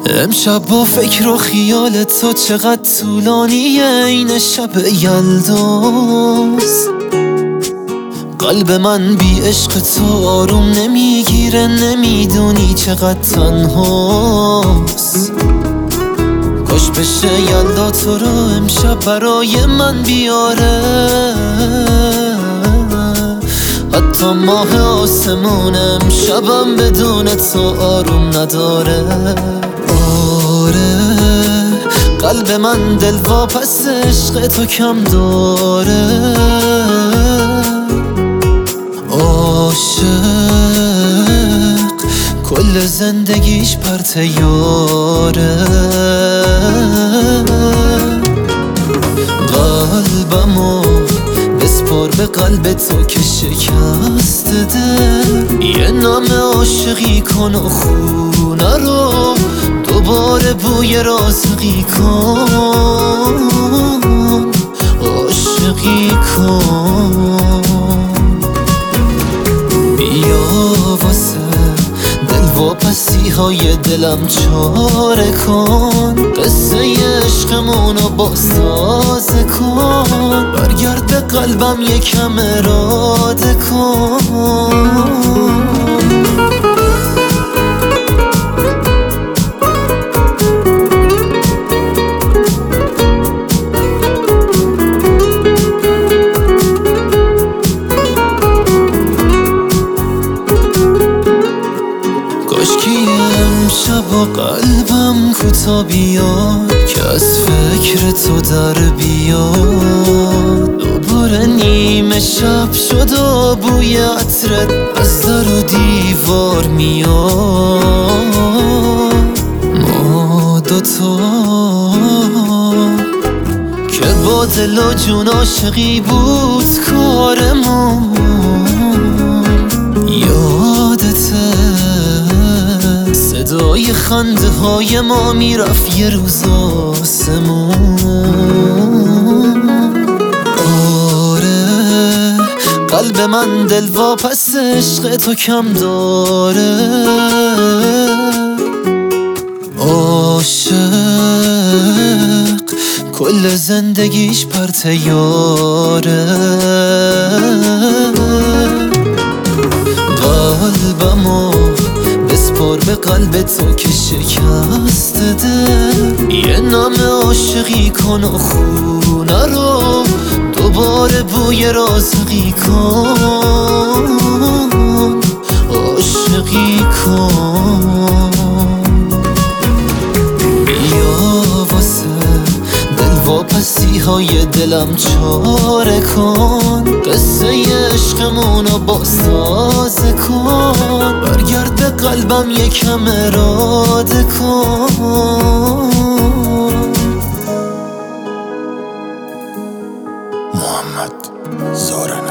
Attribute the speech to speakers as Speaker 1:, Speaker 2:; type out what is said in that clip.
Speaker 1: امشب با فکر و خیال تو چقدر طولانیه این شب یلداست. قلب من بی عشق تو آروم نمیگیره، نمیدونی چقدر تنهاست. کاش بشه یلدا تو رو امشب برای من بیاره، حتی ماه آسمون امشبم بدون تو آروم نداره. آره قلب من دلواپس عشق تو کم داره، عاشق کل زندگیش پر تیاره. قلبمو بسپار به قلب تو که شکست دل، یه نام عاشقی کن و خونه رو دوباره بوی رازقی کن، عاشقی کن. بیا واسه دلواپسی های دلم چاره کن، قصه عشقمونو بازتازه کن، برگرد به قلبم یکم اراده کن. امشب و قلبم کوتا بیاد که از فکر تو در بیاد. دوباره نیمه شب شد و بوی عطرت از در و دیوار میاد. ما دوتا که با دل و جون عاشقی بود کارمون، یادته صدای خنده های ما میرفت یه روز آسمون. آره قلب من دلواپس عشق تو کم داره، عاشق کل زندگیش پر تیاره. قلبمو بسپار به قلب تو که شکست دل، یه نام عاشقی کن و خونه رو دوباره بوی رازقی کن، عاشقی کن. بیا واسه دلواپسی های دلم چاره کن، قصه عشقمونو بازتازه کن، برگرد به قلبم یکم اراده کن.
Speaker 2: محمد زارن